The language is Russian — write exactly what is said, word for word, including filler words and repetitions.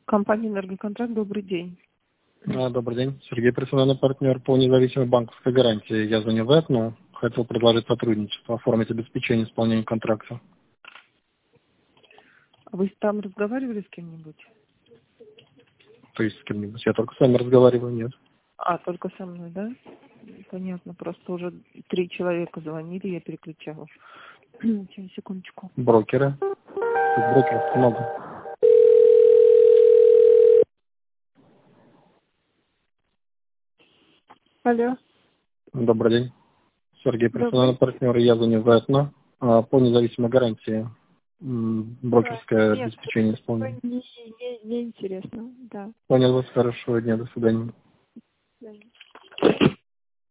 Компания «Энергоконтракт», добрый день. А, Добрый день. Сергей, персональный партнер по независимой банковской гарантии. Я звоню в Этну. Хотел предложить сотрудничество, оформить обеспечение исполнения контракта. А вы там разговаривали с кем-нибудь? То есть с кем-нибудь. Я только с вами разговариваю, нет. А, только со мной, да? Понятно, просто уже три человека звонили, я переключала. Сейчас, секундочку. Брокеры. Тут брокеров много. Алло. Добрый день. Сергей, персональный Добрый. партнер. Я звоню в Этну. А, по независимой гарантии. М, Брокерское Нет, обеспечение исполнения. не, не, не интересно, да. Понял вас. Хорошего дня. До свидания. Да.